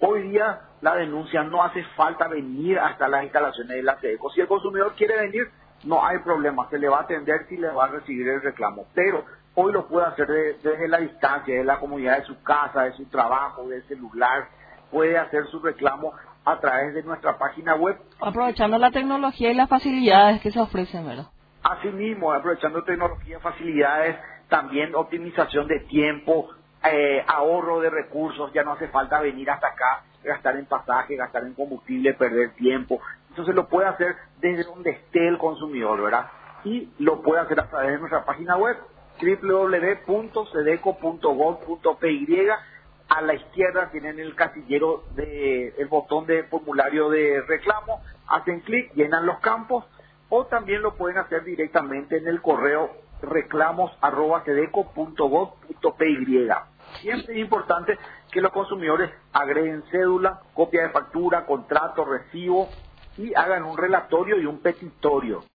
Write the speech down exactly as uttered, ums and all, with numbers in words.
Hoy día la denuncia no hace falta venir hasta las instalaciones de la SEDECO. Si el consumidor quiere venir, no hay problema, se le va a atender si le va a recibir el reclamo. Pero hoy lo puede hacer de- desde la distancia, desde la comodidad de su casa, de su trabajo, del celular. Puede hacer su reclamo a través de nuestra página web. Aprovechando la tecnología y las facilidades que se ofrecen, ¿verdad? Asimismo, aprovechando tecnología, facilidades, también optimización de tiempo, eh, ahorro de recursos, ya no hace falta venir hasta acá, gastar en pasaje, gastar en combustible, perder tiempo. Entonces lo puede hacer desde donde esté el consumidor, ¿verdad? Y lo puede hacer a través de nuestra página web, doble u doble u doble u punto sedeco punto gov punto p y. A la izquierda tienen el casillero, de, el botón de formulario de reclamo, hacen clic, llenan los campos, o también lo pueden hacer directamente en el correo reclamos arroba sedeco punto gov punto p y. Siempre es importante que los consumidores agreguen cédula, copia de factura, contrato, recibo y hagan un relatorio y un petitorio.